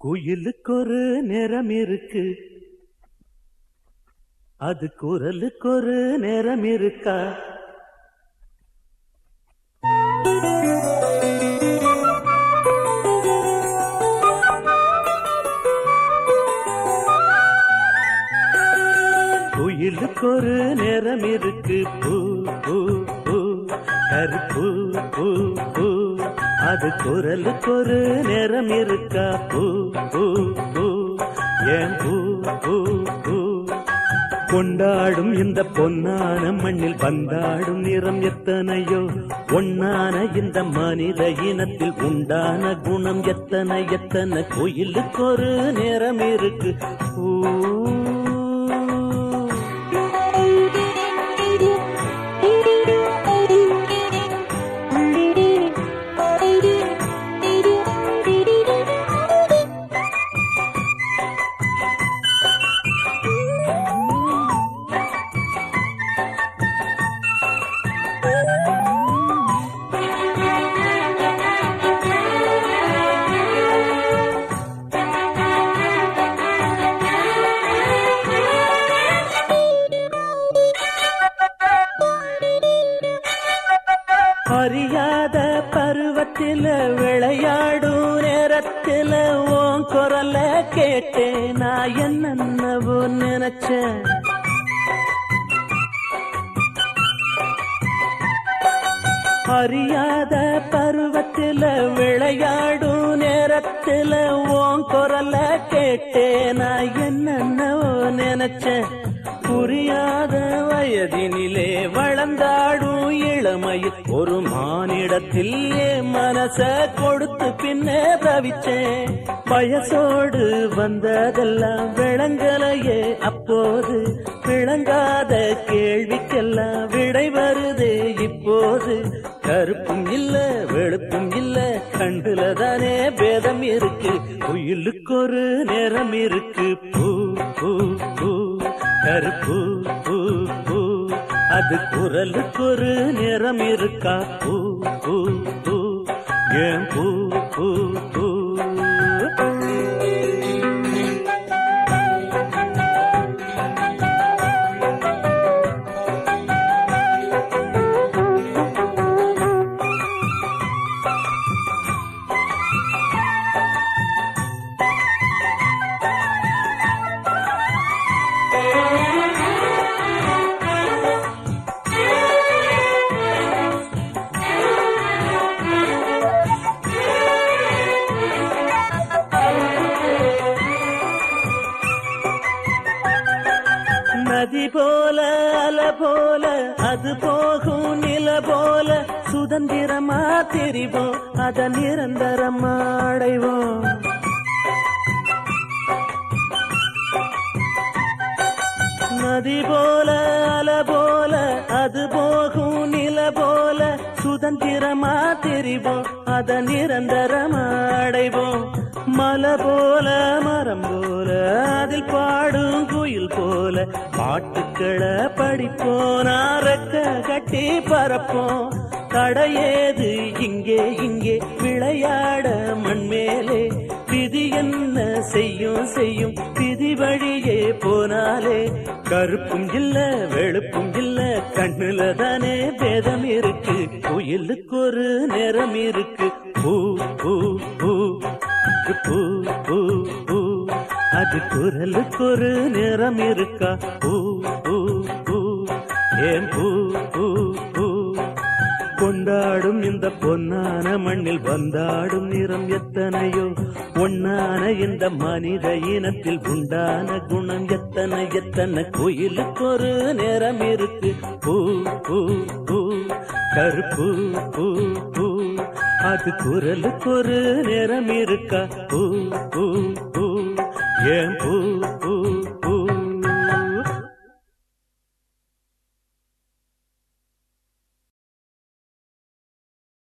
குயிலுக்கு ஒரு நிறம் இருக்கு, அது குரலுக்கு ஒரு நிறம் இருக்கா? குயிலுக்கு ஒரு நிறம் இருக்கு, பூ பூ பூ கருப்பு பூ பூ. அது குரலுக்கு ஒரு நிறம் இருக்கா? பூ பூ பூ ஏன் பூ பூ பூ. கொண்டாடும் இந்த பொன்னான மண்ணில் வந்தாடும் நிறம் எத்தனையோ, ஒன்னான இந்த மனித இனத்தில் உண்டான குணம் எத்தனை எத்தனை. கோயிலுக்கு ஒரு நிறம் இருக்கு, பூ. அறியாத பருவத்தில விளையாடும் நேரத்தில உன் குரல கேட்டேன், நான் என்னவோ நினைச்சேன். அறியாத பருவத்தில விளையாடும் நேரத்தில உன் குரல கேட்டேன், நான் என்னவோ நினைச்சேன். புரியாத வயதினிலே வளர்ந்தாடும் இளமையில் ஒரு மானிடத்தில் மனச கொடுத்து பின்னே தவிச்சேன். வயசோடு வந்ததெல்லாம் விளங்கலையே அப்போது, விளங்காத கேள்விக்கெல்லாம் விடை வருதே இப்போது. கருப்பும் இல்ல வெளுப்பும் இல்ல, கண்டுல தானே பேதம் இருக்கு. குயிலுக்கு ஒரு நிறம் இருக்கு, பூ பூ பூ கருப்பு பூ பூ. அது குரலுக்கு ஒரு நிறம் இருக்கா? பூ பூ பூ ஏன் பூ பூ பூ. நதி போல அல போல அது போகும் நில போல, சுதந்திரமா தெரிவோம் அத நிரந்தரமா அடைவோம். நதி போல அல போல அது போகும் நில போல, சுதந்திரமா தெரிவோம் அத நிரந்தரமா அடைவோம். மலை போல மரம் போல அதில் பாடும் குயில் போல, பாட்டுக்களை படிப்போம் ரெக்க கட்டி பறப்போம். தடையேது இங்கே இங்கே விளையாட மண்மேலே, விதி என்ன செய்யும் செய்யும் விதி வழியே போனாலே. கருப்பும் இல்ல வெளுப்பும் இல்ல, கண்ணுல தானே பேதம் இருக்கு. குயிலுக்கு ஒரு நிறம் இருக்கு, பூ பூ பூ பூ பூ பூ. அது குரலுக்கு ஒரு நிறம் இருக்கா? பூ பூ பூ ஏன் பூ பூ பூ. கொண்டாடும் இந்த பொன்னான மண்ணில் வந்தாடும் நிறம் எத்தனையோ, ஒன்னான இந்த மனித இனத்தில் உண்டான குணம் எத்தனை எத்தனை. கோயிலுக்கு ஒரு நிறம் இருக்கு, பூ பூ பூ கருப்பு பூ பூ. அது குரலுக்கு ஒரு நிறம் இருக்கா? பூ பூ பூ ஏன் பூ